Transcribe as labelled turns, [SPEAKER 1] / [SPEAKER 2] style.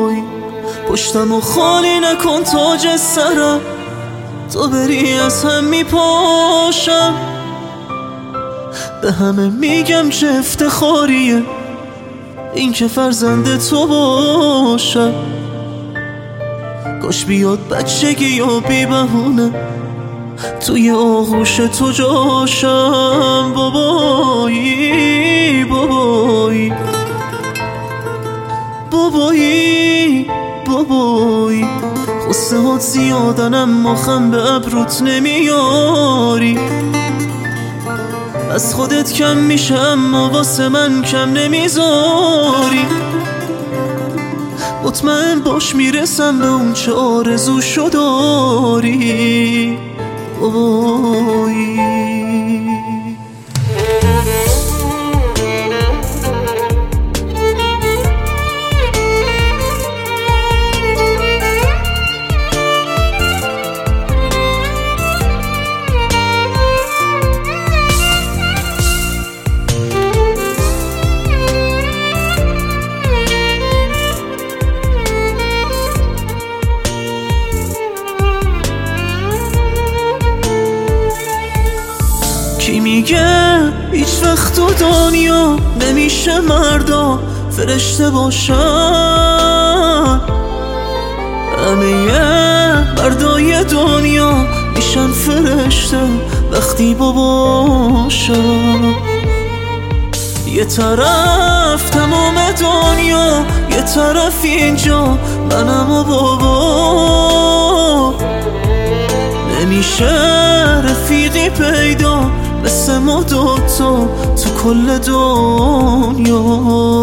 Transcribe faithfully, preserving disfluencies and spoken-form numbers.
[SPEAKER 1] بابایی. پشتمو خالی نکن تاج سرم، تا بری از هم میپاشم. به همه میگم چه افتخاریه این که فرزند تو باشم. کاش بیاد بچگی یا بی بهونه توی آغوش تو جاشم. بابایی بابایی بابایی بابایی. قصه هات زیادن اما خم به ابروت نمیاری. از خودت کم میشه اما واسه من کم نمیذاری. مطمئن باش میرسم به اون چه آرزوشو داری. بابایی کی میگه هیچ وقت تو دنیا نمیشه مردا فرشته باشن؟ همه مردای دنیا میشن فرشته وقتی باباشن. یه طرف تمام دنیا، یه طرف اینجا منم و بابا. نمیشه رفیقی پیدا مثل ما دوتا تو کل دنیا.